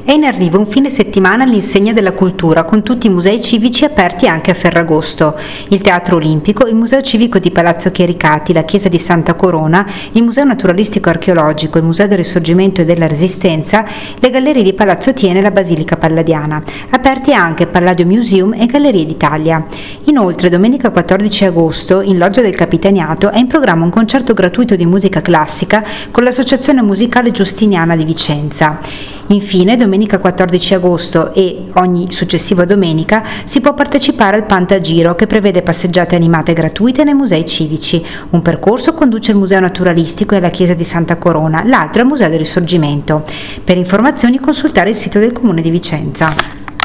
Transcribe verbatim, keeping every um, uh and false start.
È in arrivo un fine settimana all'insegna della cultura con tutti i musei civici aperti anche a Ferragosto. Il Teatro Olimpico, il Museo Civico di Palazzo Chiericati, la Chiesa di Santa Corona, il Museo Naturalistico Archeologico, il Museo del Risorgimento e della Resistenza, le Gallerie di Palazzo Thiene e la Basilica Palladiana. Aperti anche Palladio Museum e Gallerie d'Italia. Inoltre, domenica quattordici agosto, in Loggia del Capitaniato, è in programma un concerto gratuito di musica classica con l'Associazione Musicale Giustiniana di Vicenza. Infine, domenica quattordici agosto e ogni successiva domenica si può partecipare al Pantagiro, che prevede passeggiate animate gratuite nei musei civici. Un percorso conduce al Museo Naturalistico e alla Chiesa di Santa Corona, l'altro al Museo del Risorgimento. Per informazioni consultare il sito del Comune di Vicenza.